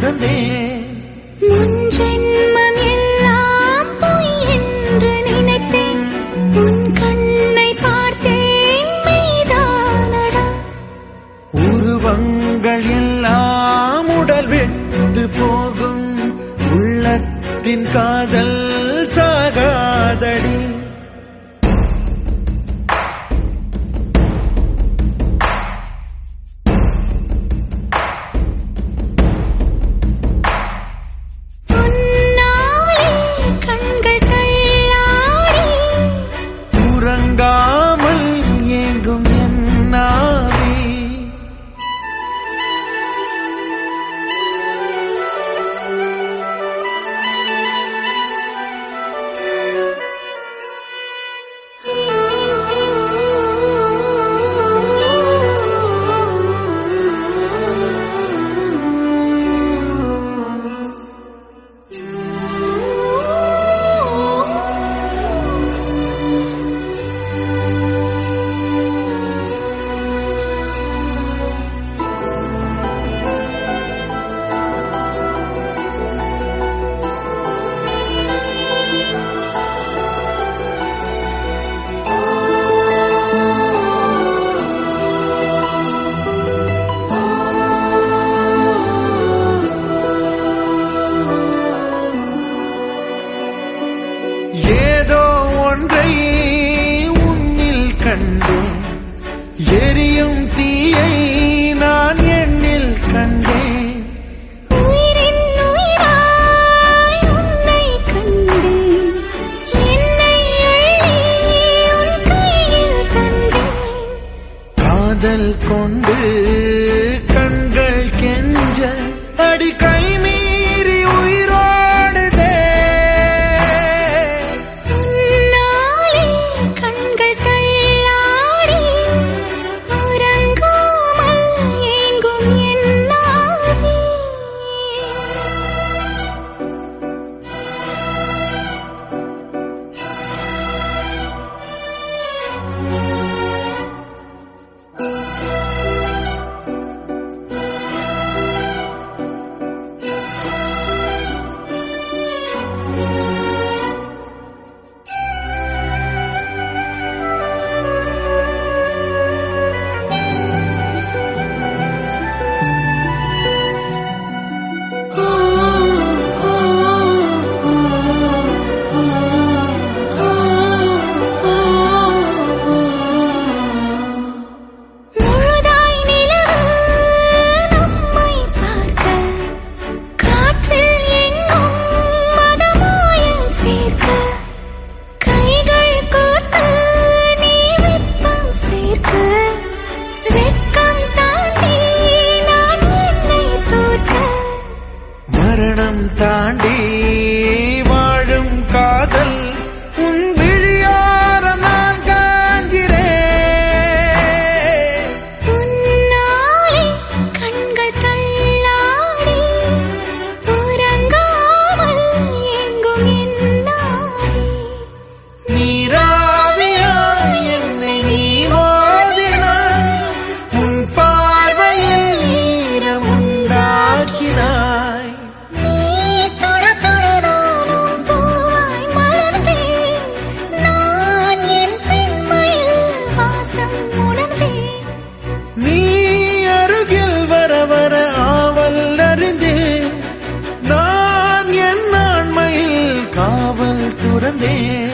துறந்தேன். முன் ஜென்மம் எல்லாம் பொய் என்று நினைத்தேன். உன் கண்ணை பார்த்தேன் மெய்தானடா. உருவங்கள் எல்லாம் உடல் விட்டு போகும். உள்ளத்தின் காதல் சாகாதடி. உறங்காமல் ஏங்கும் என்னாவே. ஏதோ ஒன்றை உன்னில் கண்டேன். எரியும் தீயை நான் எண்ணில் கண்டேன். உயிரின் உயிராய் உன்னை கண்டேன். என்னை அள்ளி உன் கையில் தந்தேன். காதல் கொண்டு கண்கள் கெஞ்ச அடி கை மீறி உயிரோடுதே. உன்னாலே கண்கள் தள்ளாடி உறங்காமல் ஏங்கும் என்னாவே. முழுதாய் நிலவு நம்மை பார்க்க காற்றில் எங்கும் மனமாயம் சேர்க்க. கைகள் கோர்த்து நீ வெப்பம் சேர்க்க. வெட்கம் தாண்டி நான் என்னை தோற்க. மரணம் தாண்டி வாழும் காதல் உன் விழியாரம் நான் காண்கிறேன். உன்னாலே கண்கள் தள்ளாடி உறங்காமல் ஏங்கும் என்னாவே. நீராவியாய் என்னை நீ மோதினாய். உன் பார்வையில் ஈரம் உண்டாக்கினாய். நீ தொட தொட நானும் பூவாய் மலர்ந்தேன். நான் என் பெண்மையில் வாசம் உணர்ந்தேன். நீ அருகில் வர வர ஆவல் அறிந்தேன். நான் என் ஆண்மையில் காவல் துறந்தேன்.